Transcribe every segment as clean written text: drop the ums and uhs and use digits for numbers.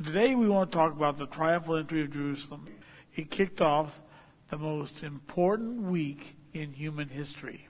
But today we want to talk about the triumphal entry of Jerusalem. It kicked off the most important week in human history.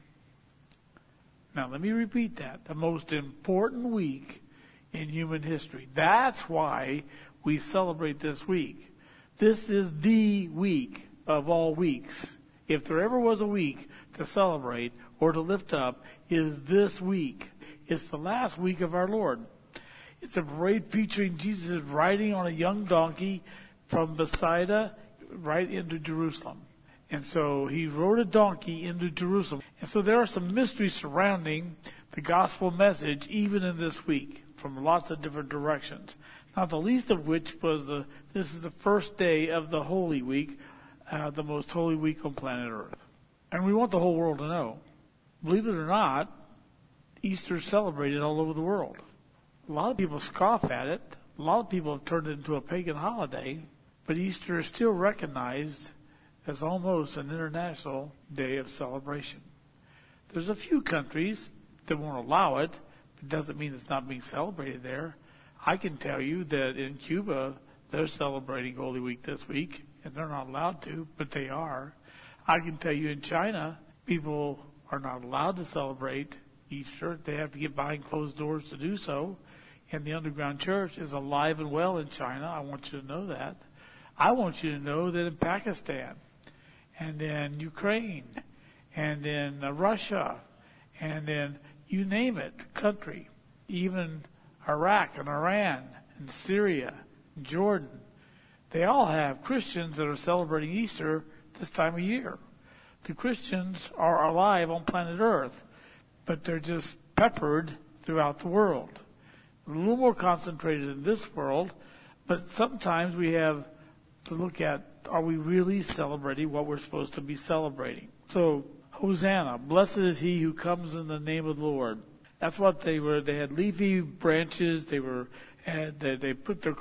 Now let me repeat that. The most important week in human history. That's why we celebrate this week. This is the week of all weeks. If there ever was a week to celebrate or to lift up, is this week. It's the last week of our Lord. It's a parade featuring Jesus riding on a young donkey from Bethsaida right into Jerusalem. And so he rode a donkey into Jerusalem. And so there are some mysteries surrounding the gospel message even in this week from lots of different directions. Not the least of which was this is the first day of the Holy Week, the most holy week on planet Earth. And we want the whole world to know. Believe it or not, Easter is celebrated all over the world. A lot of people scoff at it. A lot of people have turned it into a pagan holiday. But Easter is still recognized as almost an international day of celebration. There's a few countries that won't allow it. It doesn't mean it's not being celebrated there. I can tell you that in Cuba, they're celebrating Holy Week this week, and they're not allowed to, but they are. I can tell you in China, people are not allowed to celebrate Easter. They have to get behind closed doors to do so. And the underground church is alive and well in China. I want you to know that. I want you to know that in Pakistan, and in Ukraine, and in Russia, and in you name it, country, even Iraq and Iran and Syria and Jordan, they all have Christians that are celebrating Easter this time of year. The Christians are alive on planet Earth, but they're just peppered throughout the world. A little more concentrated in this world, but sometimes we have to look at, are we really celebrating what we're supposed to be celebrating? So, Hosanna, blessed is he who comes in the name of the Lord. That's what they were. They had leafy branches. They put their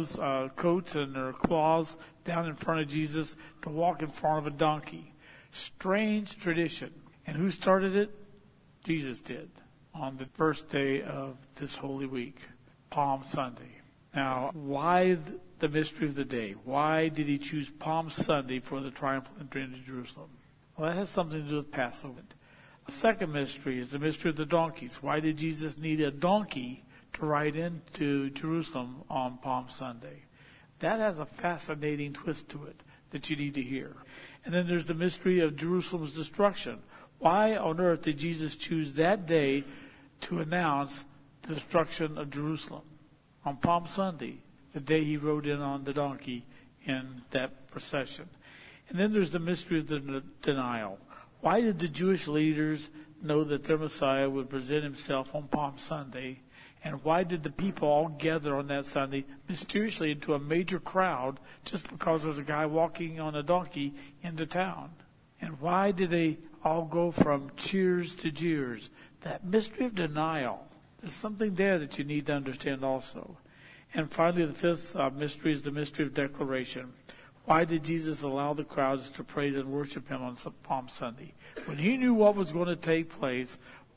coats and their claws down in front of Jesus to walk in front of a donkey. Strange tradition. And who started it? Jesus did on the first day of this Holy Week, Palm Sunday. Now, why the mystery of the day? Why did he choose Palm Sunday for the triumphal entry into Jerusalem? Well, that has something to do with Passover. The second mystery is the mystery of the donkeys. Why did Jesus need a donkey to ride into Jerusalem on Palm Sunday? That has a fascinating twist to it that you need to hear. And then there's the mystery of Jerusalem's destruction. Why on earth did Jesus choose that day to announce the destruction of Jerusalem? On Palm Sunday, the day he rode in on the donkey in that procession. And then there's the mystery of the denial. Why did the Jewish leaders know that their Messiah would present himself on Palm Sunday? And why did the people all gather on that Sunday mysteriously into a major crowd just because there was a guy walking on a donkey into town? And why did they all go from cheers to jeers? That mystery of denial. There's something there that you need to understand also. And finally, the fifth mystery is the mystery of declaration. Why did Jesus allow the crowds to praise and worship him on Palm Sunday? When he knew what was going to take place,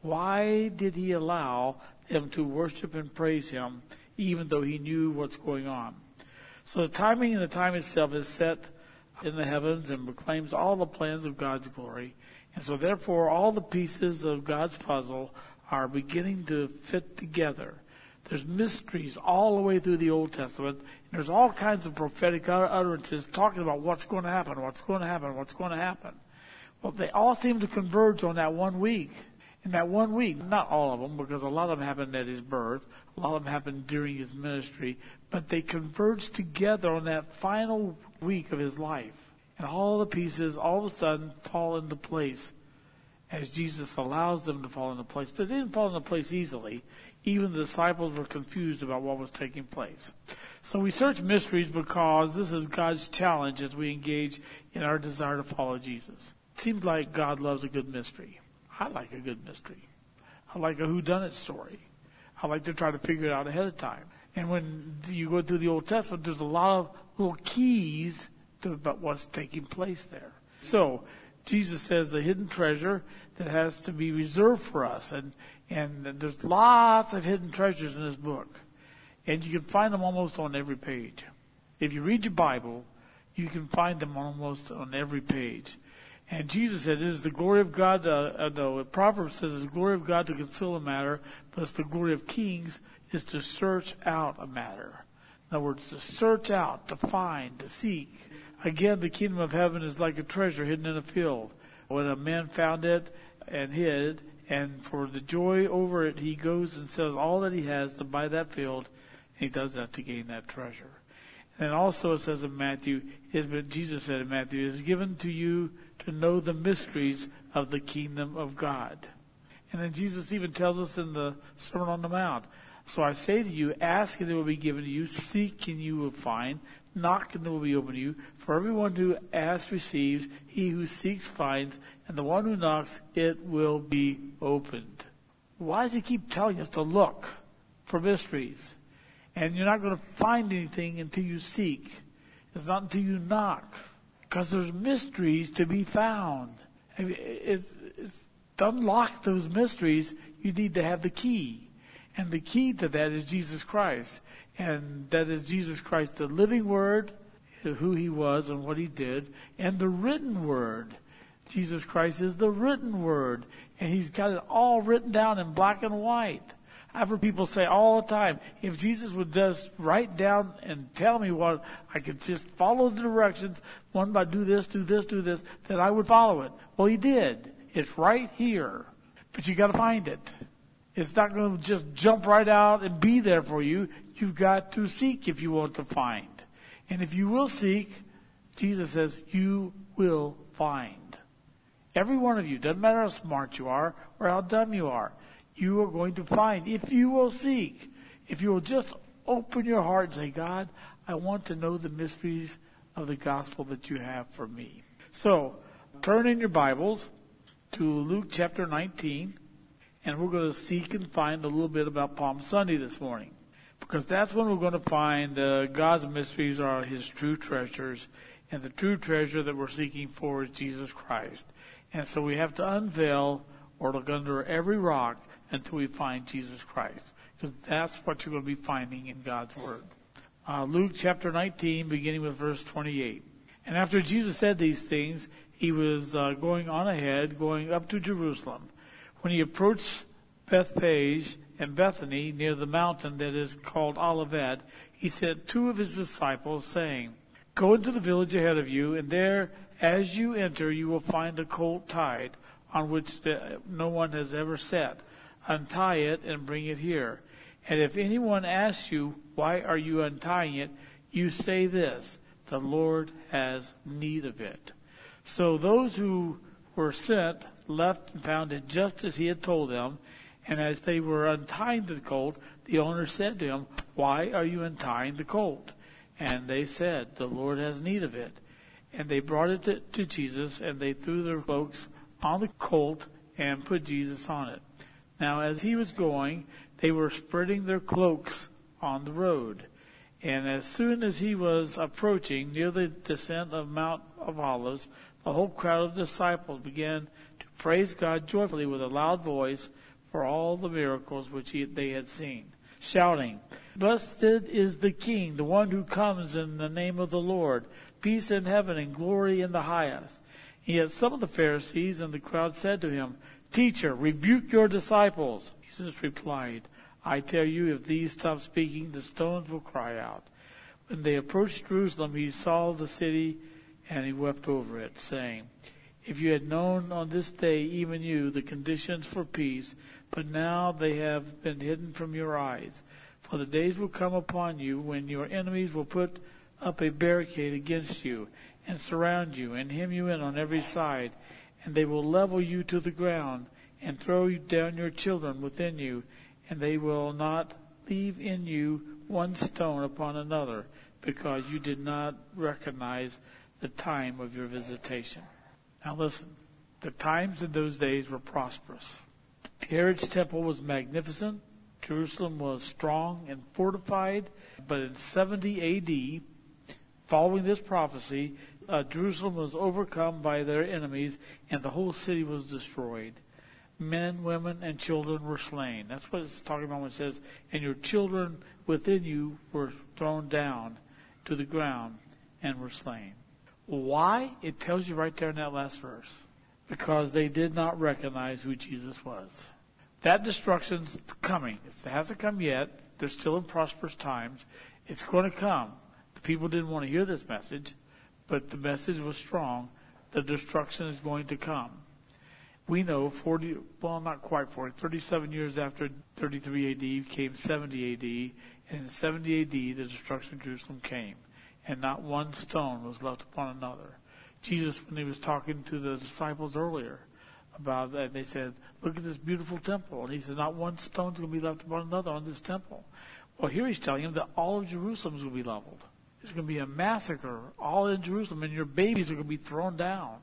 why did he allow them to worship and praise him even though he knew what's going on? So the timing and the time itself is set in the heavens and proclaims all the plans of God's glory. And so therefore all the pieces of God's puzzle are beginning to fit together. There's mysteries all the way through the Old Testament. And there's all kinds of prophetic utterances talking about what's going to happen, what's going to happen, what's going to happen. Well, they all seem to converge on that 1 week. In that 1 week, not all of them, because a lot of them happened at his birth, a lot of them happened during his ministry, but they converge together on that final week of his life. And all the pieces all of a sudden fall into place as Jesus allows them to fall into place. But they didn't fall into place easily. Even the disciples were confused about what was taking place. So we search mysteries because this is God's challenge as we engage in our desire to follow Jesus. It seems like God loves a good mystery. I like a good mystery. I like a whodunit story. I like to try to figure it out ahead of time. And when you go through the Old Testament, there's a lot of little keys to about what's taking place there. So Jesus says the hidden treasure that has to be reserved for us. And there's lots of hidden treasures in this book. And you can find them almost on every page. If you read your Bible, you can find them almost on every page. And Jesus said, it is the glory of God, Proverbs says, it's the glory of God to conceal a matter, but it's the glory of kings is to search out a matter. In other words, to search out, to find, to seek. Again, the kingdom of heaven is like a treasure hidden in a field. When a man found it and hid, and for the joy over it, he goes and sells all that he has to buy that field, and he does that to gain that treasure. And also it says in Matthew, Jesus said in Matthew, it is given to you to know the mysteries of the kingdom of God. And then Jesus even tells us in the Sermon on the Mount, so I say to you, ask and it will be given to you, seek and you will find, knock and it will be opened to you. For everyone who asks receives, he who seeks finds, and the one who knocks, it will be opened. Why does he keep telling us to look for mysteries? And you're not going to find anything until you seek. It's not until you knock. Because there's mysteries to be found. I mean, to unlock those mysteries, you need to have the key. And the key to that is Jesus Christ. And that is Jesus Christ, the living Word, who He was and what He did, and the written Word. Jesus Christ is the written Word. And He's got it all written down in black and white. I've heard people say all the time, if Jesus would just write down and tell me what, I could just follow the directions, one by do this, that I would follow it. Well, He did. It's right here. But you got to find it. It's not going to just jump right out and be there for you. You've got to seek if you want to find. And if you will seek, Jesus says, you will find. Every one of you, doesn't matter how smart you are or how dumb you are, you are going to find if you will seek. If you will just open your heart and say, God, I want to know the mysteries of the gospel that you have for me. So, turn in your Bibles to Luke chapter 19, and we're going to seek and find a little bit about Palm Sunday this morning. Because that's when we're going to find God's mysteries are His true treasures, and the true treasure that we're seeking for is Jesus Christ. And so we have to unveil or look under every rock until we find Jesus Christ. Because that's what you're going to be finding in God's Word. Luke chapter 19, beginning with verse 28. And after Jesus said these things, He was going on ahead, going up to Jerusalem. When He approached Bethphage and Bethany, near the mountain that is called Olivet, He sent two of His disciples, saying, go into the village ahead of you, and there, as you enter, you will find a colt tied, on which no one has ever sat. Untie it and bring it here. And if anyone asks you, why are you untying it? You say this, the Lord has need of it. So those who were sent left and found it just as He had told them. And as they were untying the colt, the owner said to him, why are you untying the colt? And they said, the Lord has need of it. And they brought it to Jesus, and they threw their cloaks on the colt and put Jesus on it. Now, as He was going, they were spreading their cloaks on the road. And as soon as He was approaching near the descent of Mount of Olives, the whole crowd of disciples began to praise God joyfully with a loud voice for all the miracles which they had seen, shouting, blessed is the King, the one who comes in the name of the Lord, peace in heaven and glory in the highest. Yet some of the Pharisees and the crowd said to Him, Teacher, rebuke your disciples. Jesus replied, I tell you, if these stop speaking, the stones will cry out. When they approached Jerusalem, He saw the city, and He wept over it, saying, if you had known on this day, even you, the conditions for peace, but now they have been hidden from your eyes. For the days will come upon you when your enemies will put up a barricade against you, and surround you, and hem you in on every side, and they will level you to the ground, and throw down your children within you, and they will not leave in you one stone upon another, because you did not recognize the time of your visitation. Now listen, the times in those days were prosperous. Herod's temple was magnificent. Jerusalem was strong and fortified. But in 70 A.D., following this prophecy, Jerusalem was overcome by their enemies, and the whole city was destroyed. men, women, and children were slain. That's what it's talking about when it says, and your children within you were thrown down to the ground and were slain. Why? It tells you right there in that last verse. Because they did not recognize who Jesus was. That destruction's coming. It hasn't come yet. They're still in prosperous times. It's going to come. The people didn't want to hear this message, but the message was strong. The destruction is going to come. We know 37 years after 33 AD came 70 AD, and in 70 AD the destruction of Jerusalem came, and not one stone was left upon another. Jesus, when he was talking to the disciples earlier about that, they said, look at this beautiful temple. And he said, not one stone's going to be left upon another on this temple. Well, here he's telling them that all of Jerusalem is going to be leveled. There's going to be a massacre all in Jerusalem, and your babies are going to be thrown down.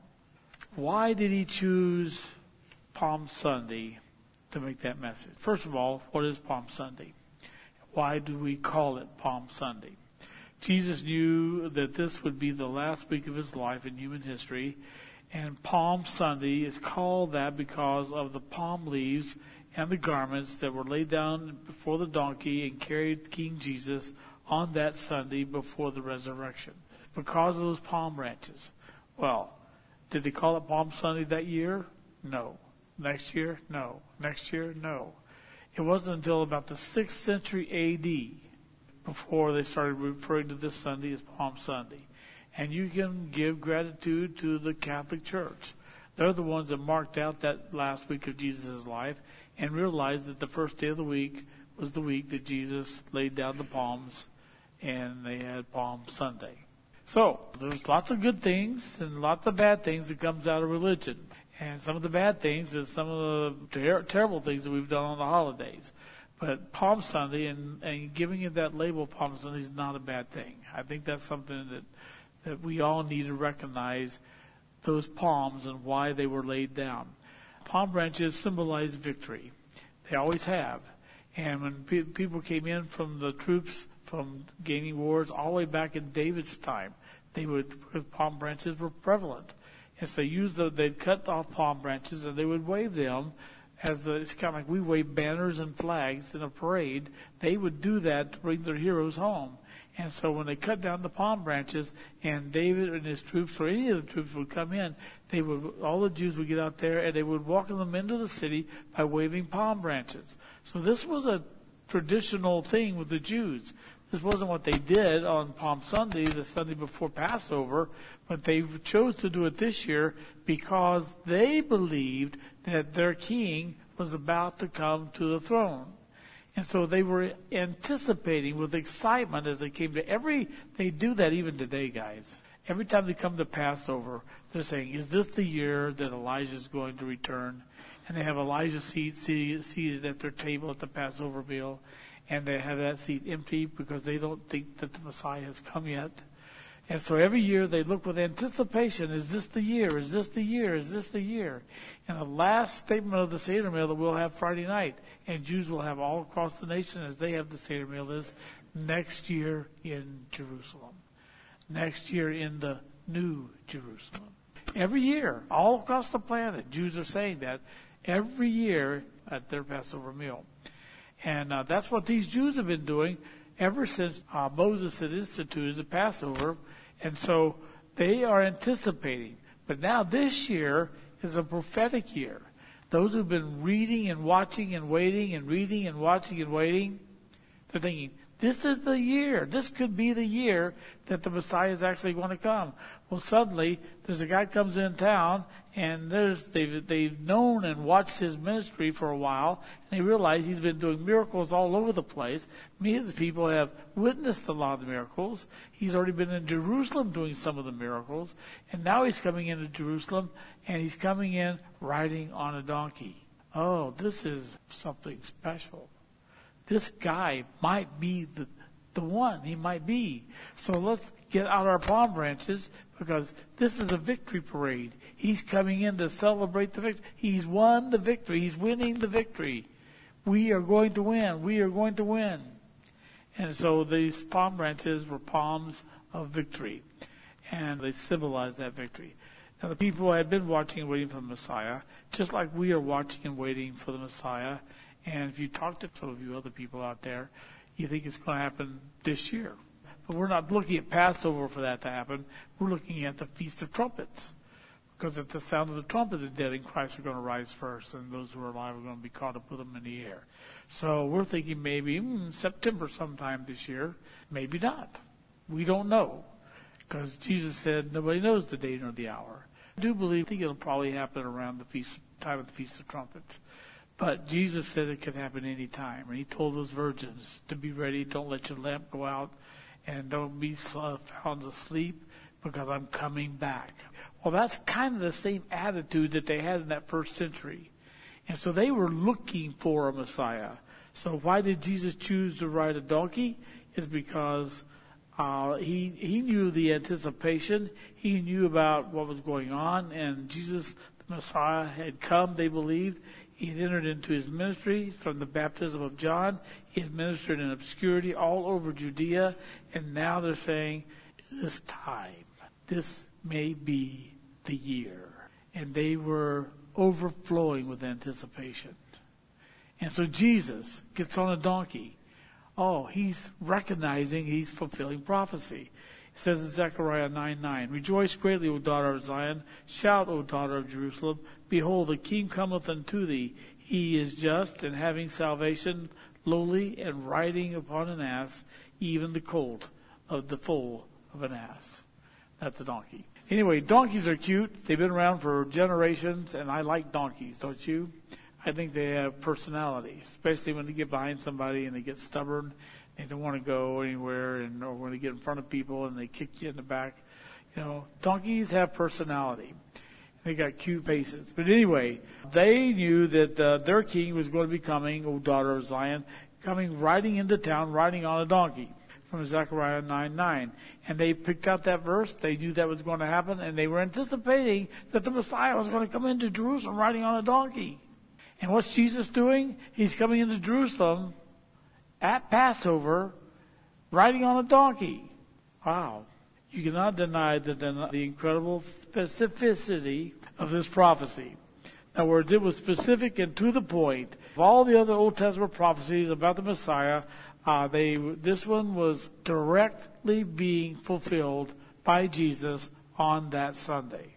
Why did he choose Palm Sunday to make that message? First of all, what is Palm Sunday? Why do we call it Palm Sunday? Jesus knew that this would be the last week of his life in human history, and Palm Sunday is called that because of the palm leaves and the garments that were laid down before the donkey and carried King Jesus on that Sunday before the resurrection. Because of those palm branches. Well, did they call it Palm Sunday that year? No. Next year? No. Next year? No. It wasn't until about the 6th century A.D. before they started referring to this Sunday as Palm Sunday. And you can give gratitude to the Catholic Church. They're the ones that marked out that last week of Jesus' life and realized that the first day of the week was the week that Jesus laid down the palms, and they had Palm Sunday. So, there's lots of good things and lots of bad things that comes out of religion. And some of the bad things is some of the terrible things that we've done on the holidays. But Palm Sunday and giving it that label Palm Sunday is not a bad thing. I think that's something that we all need to recognize, those palms and why they were laid down. Palm branches symbolize victory. They always have. And when people came in from the troops from gaining wars all the way back in David's time, because palm branches were prevalent. And so they'd cut off palm branches and they would wave them it's kind of like we wave banners and flags in a parade. They would do that to bring their heroes home. And so when they cut down the palm branches and David and his troops or any of the troops would come in, all the Jews would get out there and they would welcome them into the city by waving palm branches. So this was a traditional thing with the Jews. This wasn't what they did on Palm Sunday, the Sunday before Passover, but they chose to do it this year because they believed that their king was about to come to the throne. And so they were anticipating with excitement as they came to they do that even today, guys. Every time they come to Passover, they're saying, is this the year that Elijah is going to return? And they have Elijah seated at their table at the Passover meal. And they have that seat empty because they don't think that the Messiah has come yet. And so every year they look with anticipation, is this the year? Is this the year? Is this the year? And the last statement of the Seder meal that we'll have Friday night, and Jews will have all across the nation as they have the Seder meal, is next year in Jerusalem. Next year in the New Jerusalem. Every year, all across the planet, Jews are saying that every year at their Passover meal. And that's what these Jews have been doing ever since Moses had instituted the Passover. And so they are anticipating. But now this year is a prophetic year. Those who've been reading and watching and waiting and reading and watching and waiting, they're thinking, this is the year. This could be the year that the Messiah is actually going to come. Well, suddenly, there's a guy comes in town, and they've known and watched his ministry for a while, and they realize he's been doing miracles all over the place. Many of the people have witnessed a lot of the miracles. He's already been in Jerusalem doing some of the miracles, and now he's coming into Jerusalem, and he's coming in riding on a donkey. Oh, this is something special. This guy might be the one. He might be. So let's get out our palm branches because this is a victory parade. He's coming in to celebrate the victory. He's won the victory. He's winning the victory. We are going to win. We are going to win. And so these palm branches were palms of victory. And they symbolize that victory. Now, the people had been watching and waiting for the Messiah, just like we are watching and waiting for the Messiah. And if you talk to some of you other people out there, you think it's going to happen this year. But we're not looking at Passover for that to happen. We're looking at the Feast of Trumpets. Because at the sound of the trumpet, the dead in Christ are going to rise first, and those who are alive are going to be caught up with them in the air. So we're thinking maybe September sometime this year. Maybe not. We don't know. Because Jesus said nobody knows the day nor the hour. I think it'll probably happen around the time of the Feast of Trumpets. But Jesus said it could happen any time. And he told those virgins to be ready. Don't let your lamp go out. And don't be found asleep, because I'm coming back. Well, that's kind of the same attitude that they had in that first century. And so they were looking for a Messiah. So why did Jesus choose to ride a donkey? It's because he knew the anticipation. He knew about what was going on. And Jesus, the Messiah, had come, they believed. He had entered into his ministry from the baptism of John. He had ministered in obscurity all over Judea. And now they're saying, this time, this may be the year. And they were overflowing with anticipation. And so Jesus gets on a donkey. Oh, he's recognizing he's fulfilling prophecy. It says in Zechariah 9:9, Rejoice greatly, O daughter of Zion. Shout, O daughter of Jerusalem. Behold, the King cometh unto thee. He is just and having salvation, lowly and riding upon an ass, even the colt of the foal of an ass. That's a donkey. Anyway, donkeys are cute. They've been around for generations, and I like donkeys, don't you? I think they have personality, especially when they get behind somebody and they get stubborn. They don't want to go anywhere, or when they get in front of people and they kick you in the back. You know, donkeys have personality. They got cute faces. But anyway, they knew that their king was going to be coming, O daughter of Zion, coming riding into town, riding on a donkey, from Zechariah 9:9. And they picked out that verse. They knew that was going to happen, and they were anticipating that the Messiah was going to come into Jerusalem riding on a donkey. And what's Jesus doing? He's coming into Jerusalem at Passover riding on a donkey. Wow. You cannot deny the incredible specificity of this prophecy. In other words, it was specific and to the point. Of all the other Old Testament prophecies about the Messiah, this one was directly being fulfilled by Jesus on that Sunday.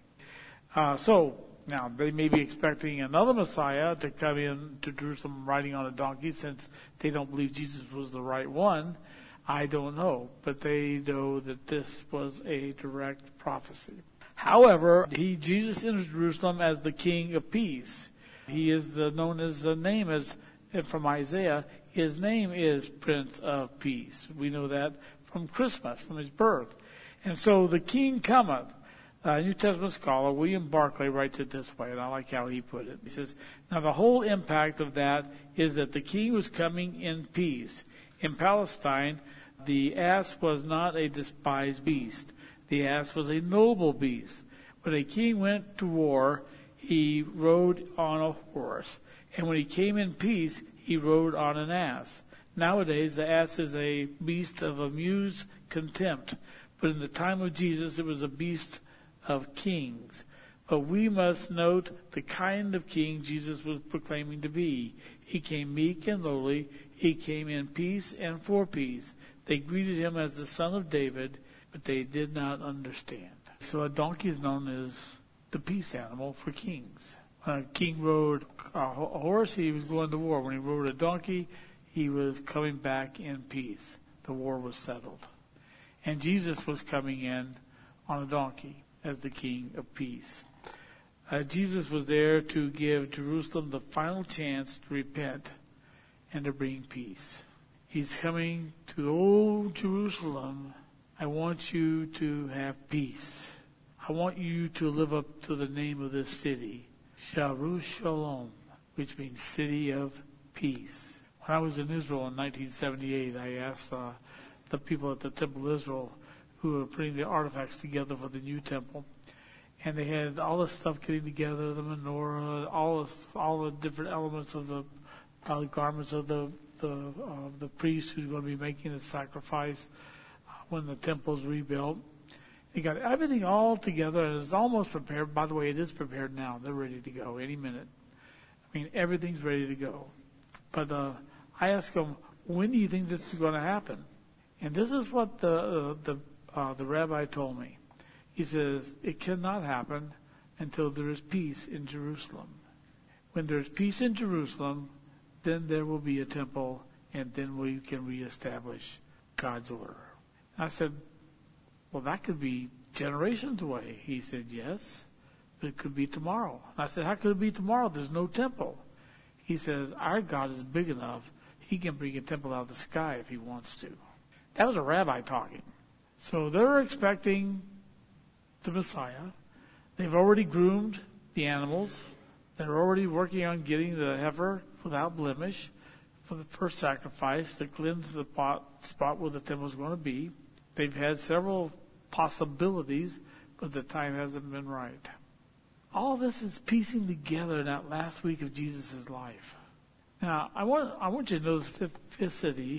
Now, they may be expecting another Messiah to come in to Jerusalem riding on a donkey, since they don't believe Jesus was the right one. I don't know. But they know that this was a direct prophecy. However, Jesus enters Jerusalem as the King of Peace. He is known as the name as from Isaiah. His name is Prince of Peace. We know that from Christmas, from his birth. And so the King cometh. New Testament scholar William Barclay writes it this way, and I like how he put it. He says, now the whole impact of that is that the king was coming in peace. In Palestine, the ass was not a despised beast. The ass was a noble beast. When a king went to war, he rode on a horse. And when he came in peace, he rode on an ass. Nowadays, the ass is a beast of amused contempt. But in the time of Jesus, it was a beast of kings. But we must note the kind of king Jesus was proclaiming to be. He came meek and lowly. He came in peace and for peace. They greeted him as the son of David, but they did not understand. So a donkey is known as the peace animal for kings. When a king rode a horse, he was going to war. When he rode a donkey, he was coming back in peace. The war was settled. And Jesus was coming in on a donkey as the King of Peace. Jesus was there to give Jerusalem the final chance to repent and to bring peace. He's coming to old Jerusalem. I want you to have peace. I want you to live up to the name of this city, Jerusalem, which means city of peace. When I was in Israel in 1978, I asked the people at the Temple of Israel who were putting the artifacts together for the new temple. And they had all this stuff getting together, the menorah, all the different elements of the garments of the priest who's going to be making the sacrifice when the temple's rebuilt. They got everything all together, and it's almost prepared. By the way, it is prepared now. They're ready to go any minute. I mean, everything's ready to go. But I asked them, when do you think this is going to happen? And this is what the rabbi told me. He says, it cannot happen until there is peace in Jerusalem. When there's peace in Jerusalem, then there will be a temple, and then we can reestablish God's order. I said, well, that could be generations away. He said, yes, but it could be tomorrow. I said, how could it be tomorrow? There's no temple. He says, our God is big enough. He can bring a temple out of the sky if he wants to. That was a rabbi talking. So they're expecting the Messiah. They've already groomed the animals. They're already working on getting the heifer without blemish for the first sacrifice to cleanse the spot where the temple is going to be. They've had several possibilities, but the time hasn't been right. All this is piecing together in that last week of Jesus' life. Now, I want you to know the specificity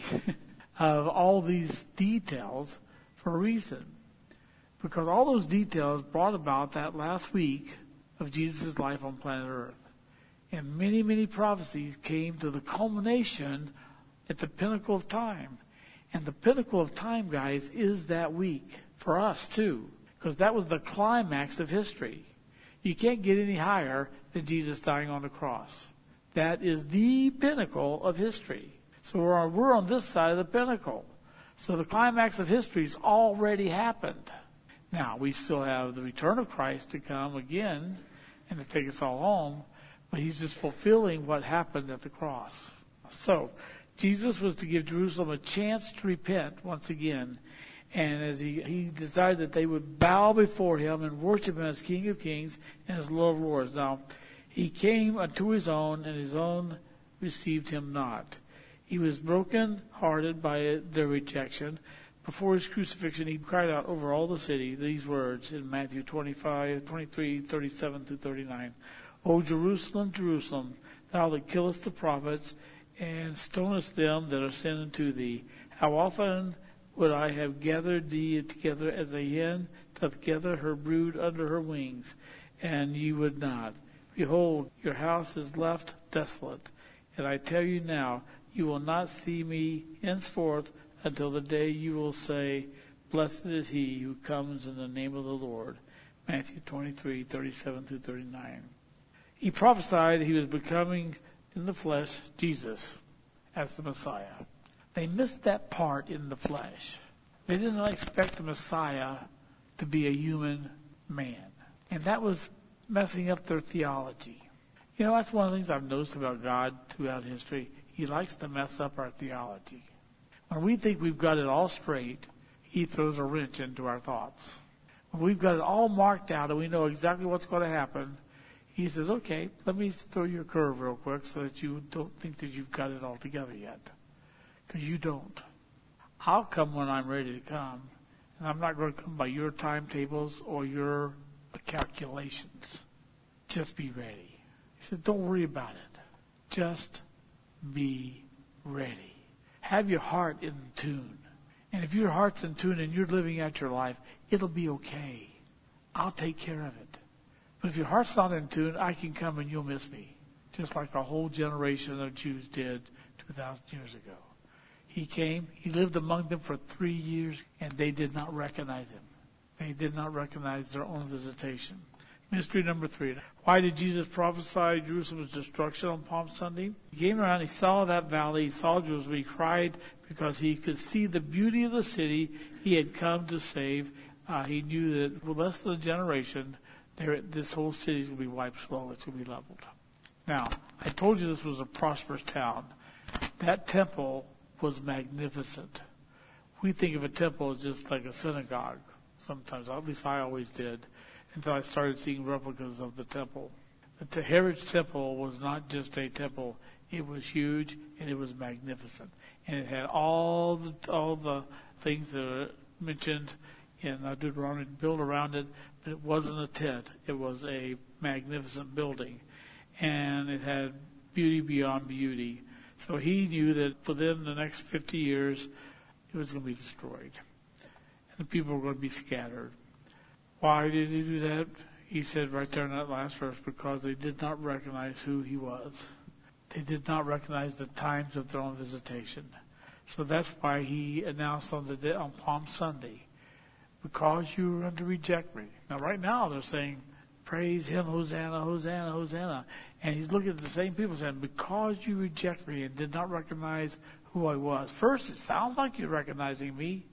of all these details for a reason. Because all those details brought about that last week of Jesus' life on planet Earth. And many, many prophecies came to the culmination at the pinnacle of time. And the pinnacle of time, guys, is that week. For us, too. Because that was the climax of history. You can't get any higher than Jesus dying on the cross. That is the pinnacle of history. So we're on this side of the pinnacle. So the climax of history has already happened. Now, we still have the return of Christ to come again and to take us all home. But he's just fulfilling what happened at the cross. So, Jesus was to give Jerusalem a chance to repent once again. And as he desired that they would bow before him and worship him as King of Kings and as Lord of Lords. Now, he came unto his own, and his own received him not. He was broken-hearted by their rejection. Before his crucifixion, he cried out over all the city these words in Matthew 23, 37 through 39. O Jerusalem, Jerusalem, thou that killest the prophets and stonest them that are sent unto thee, how often would I have gathered thee together as a hen doth gather her brood under her wings, and ye would not. Behold, your house is left desolate. And I tell you now, you will not see me henceforth until the day you will say, Blessed is he who comes in the name of the Lord. Matthew 23, 37 through 39. He prophesied he was becoming in the flesh Jesus as the Messiah. They missed that part in the flesh. They did not expect the Messiah to be a human man. And that was messing up their theology. You know, that's one of the things I've noticed about God throughout history. He likes to mess up our theology. When we think we've got it all straight, he throws a wrench into our thoughts. When we've got it all marked out and we know exactly what's going to happen, he says, okay, let me throw you a curve real quick so that you don't think that you've got it all together yet. Because you don't. I'll come when I'm ready to come. And I'm not going to come by your timetables or your calculations. Just be ready. He said, don't worry about it. Just be ready. Have your heart in tune. And if your heart's in tune and you're living out your life, it'll be okay. I'll take care of it. But if your heart's not in tune, I can come and you'll miss me. Just like a whole generation of Jews did 2,000 years ago. He came, he lived among them for 3 years, and they did not recognize him. They did not recognize their own visitation. Mystery number 3. Why did Jesus prophesy Jerusalem's destruction on Palm Sunday? He came around, he saw that valley, he saw Jerusalem, he cried because he could see the beauty of the city he had come to save. He knew that for less than a generation, this whole city is going to be wiped slowly. It's going to be leveled. Now, I told you this was a prosperous town. That temple was magnificent. We think of a temple as just like a synagogue sometimes. At least I always did, until I started seeing replicas of the temple. The Herod's temple was not just a temple. It was huge and it was magnificent. And it had all the things that are mentioned in Deuteronomy built around it, but it wasn't a tent. It was a magnificent building. And it had beauty beyond beauty. So he knew that within the next 50 years, it was going to be destroyed. And the people were going to be scattered. Why did he do that? He said right there in that last verse, because they did not recognize who he was. They did not recognize the times of their own visitation. So that's why he announced on Palm Sunday, because you are going to reject me. Now right now they're saying, praise him, Hosanna, Hosanna, Hosanna. And he's looking at the same people saying, because you reject me and did not recognize who I was. First, it sounds like you're recognizing me,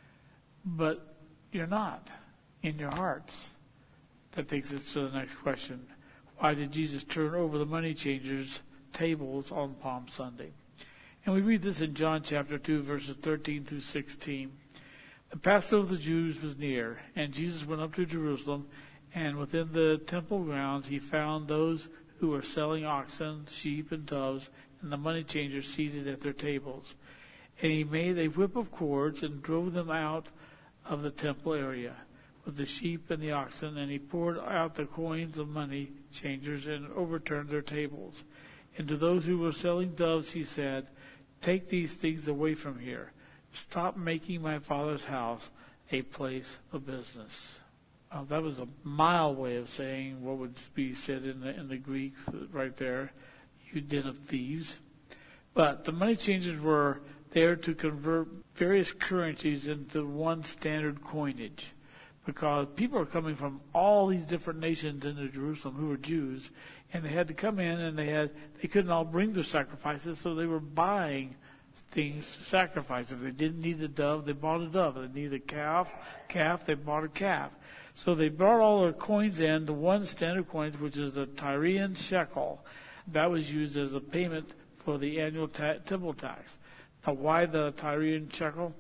but you're not in your hearts. That takes us to the next question. Why did Jesus turn over the money changers' tables on Palm Sunday? And we read this in John chapter 2, verses 13 through 16. The Passover of the Jews was near, and Jesus went up to Jerusalem, and within the temple grounds he found those who were selling oxen, sheep, and doves, and the money changers seated at their tables. And he made a whip of cords and drove them out of the temple area with the sheep and the oxen, and he poured out the coins of money changers and overturned their tables. And to those who were selling doves he said, take these things away from here. Stop making my Father's house a place of business. That was a mild way of saying what would be said in the Greek right there, you den of thieves. But the money changers were there to convert various currencies into one standard coinage, because people are coming from all these different nations into Jerusalem who were Jews, and they had to come in, and they couldn't all bring their sacrifices, so they were buying things to sacrifice. If they didn't need a dove, they bought a dove. If they needed a calf, they bought a calf. So they brought all their coins in to one standard coin, which is the Tyrian shekel. That was used as a payment for the annual temple tax. Now, why the Tyrian shekel?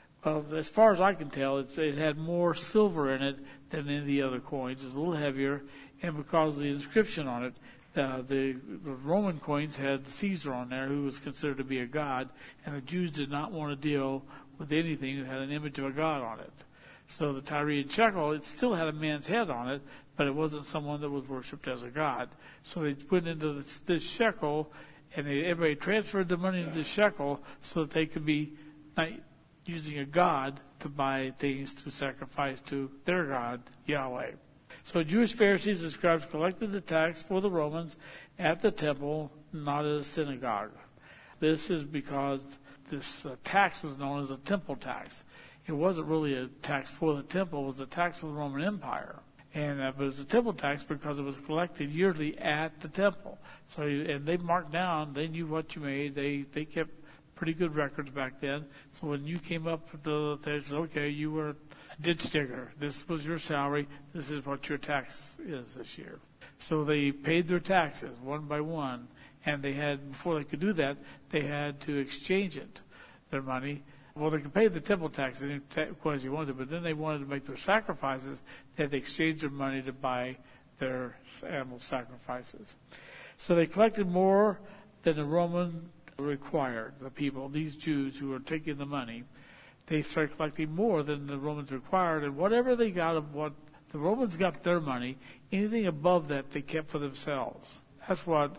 As far as I can tell, it had more silver in it than any of the other coins. It's a little heavier, and because of the inscription on it, the Roman coins had Caesar on there, who was considered to be a god, and the Jews did not want to deal with anything that had an image of a god on it. So the Tyrian shekel, it still had a man's head on it, but it wasn't someone that was worshipped as a god. So they put into this shekel, and everybody transferred the money into the shekel so that they could be not using a god to buy things to sacrifice to their god, Yahweh. So Jewish Pharisees and scribes collected the tax for the Romans at the temple, not at a synagogue. This is because this tax was known as a temple tax. It wasn't really a tax for the temple, it was a tax for the Roman Empire. And but it was a temple tax because it was collected yearly at the temple. So, and they marked down, they knew what you made, they kept pretty good records back then. So when you came up, they said, okay, you were a ditch digger. This was your salary. This is what your tax is this year. So they paid their taxes one by one. And they had, before they could do that, they had to exchange it, their money. Well, they could pay the temple tax as you wanted, but then they wanted to make their sacrifices. They had to exchange their money to buy their animal sacrifices. So they collected more than the Roman required, the people, these Jews who were taking the money. They started collecting more than the Romans required, and whatever they got of what the Romans got their money, anything above that they kept for themselves. That's what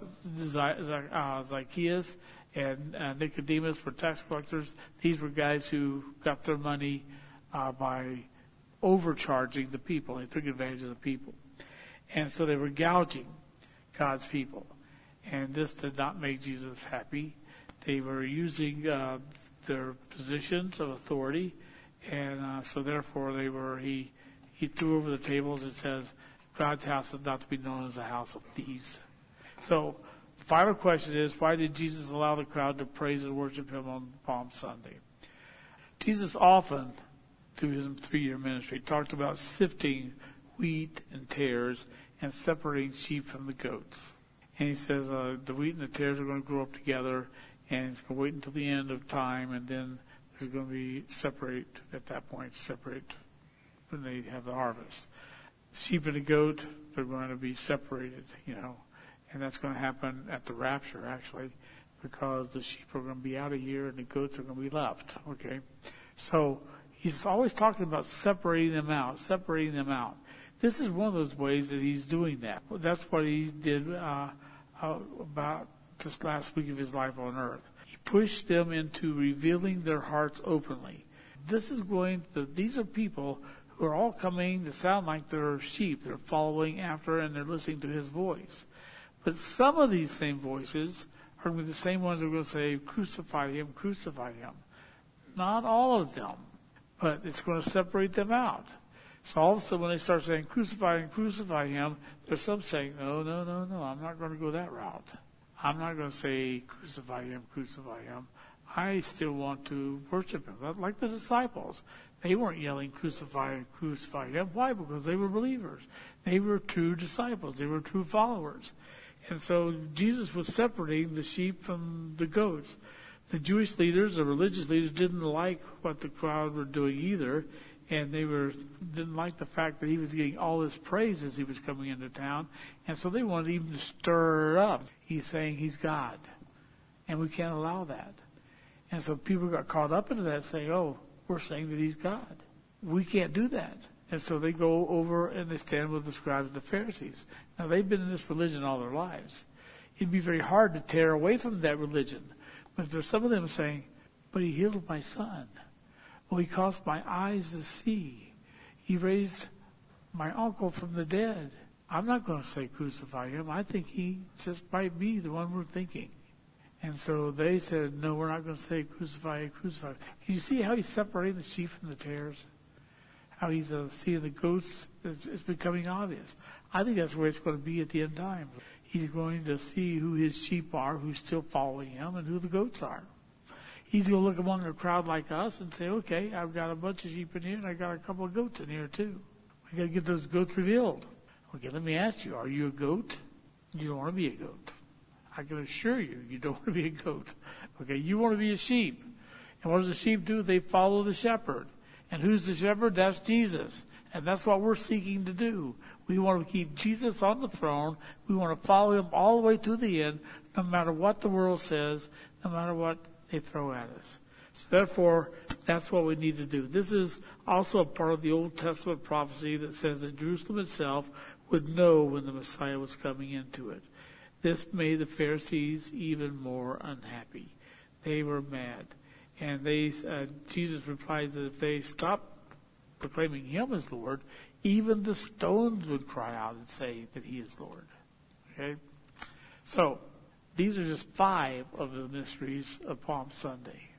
Zacchaeus and Nicodemus were tax collectors. These were guys who got their money by overcharging the people. They took advantage of the people. And so they were gouging God's people. And this did not make Jesus happy. They were using their positions of authority. And so therefore he threw over the tables and says, God's house is not to be known as a house of thieves. So the final question is, why did Jesus allow the crowd to praise and worship him on Palm Sunday? Jesus often, through his 3-year ministry, talked about sifting wheat and tares and separating sheep from the goats. And he says the wheat and the tares are going to grow up together, and it's going to wait until the end of time, and then there's going to be separate at that point, separate when they have the harvest. The sheep and the goat, they're going to be separated, and that's going to happen at the rapture, actually, because the sheep are going to be out of here and the goats are going to be left, okay? So he's always talking about separating them out. This is one of those ways that he's doing that. That's what he did about this last week of his life on earth. He pushed them into revealing their hearts openly. These are people who are all coming to sound like they're sheep. They're following after and they're listening to his voice. But some of these same voices are going to be the same ones who are going to say, crucify him, crucify him. Not all of them, but it's going to separate them out. So all of a sudden when they start saying, crucify him, crucify him, there's some saying, no, I'm not going to go that route. I'm not going to say, crucify him, crucify him. I still want to worship him. Like the disciples. They weren't yelling, crucify him, crucify him. Why? Because they were believers. They were true disciples. They were true followers. And so Jesus was separating the sheep from the goats. The Jewish leaders, the religious leaders, didn't like what the crowd were doing either. And they didn't like the fact that he was getting all this praise as he was coming into town. And so they wanted even to stir it up. He's saying he's God. And we can't allow that. And so people got caught up into that saying, oh, we're saying that he's God. We can't do that. And so they go over and they stand with the scribes and the Pharisees. Now, they've been in this religion all their lives. It'd be very hard to tear away from that religion. But there's some of them saying, but he healed my son. Well, he caused my eyes to see. He raised my uncle from the dead. I'm not going to say crucify him. I think he just might be the one we're thinking. And so they said, no, we're not going to say crucify, crucify. Can you see how he's separating the sheep from the tares? How he's seeing the goats? It's becoming obvious. I think that's where it's going to be at the end time. He's going to see who his sheep are, who's still following him, and who the goats are. He's going to look among a crowd like us and say, okay, I've got a bunch of sheep in here, and I've got a couple of goats in here too. We got to get those goats revealed. Okay, let me ask you, are you a goat? You don't want to be a goat. I can assure you, you don't want to be a goat. Okay, you want to be a sheep. And what does the sheep do? They follow the shepherd. And who's the shepherd? That's Jesus. And that's what we're seeking to do. We want to keep Jesus on the throne. We want to follow him all the way to the end, no matter what the world says, no matter what they throw at us. So therefore, that's what we need to do. This is also a part of the Old Testament prophecy that says that Jerusalem itself would know when the Messiah was coming into it. This made the Pharisees even more unhappy. They were mad. And Jesus replies that if they stopped proclaiming him as Lord, even the stones would cry out and say that he is Lord. Okay? So, these are just 5 of the mysteries of Palm Sunday.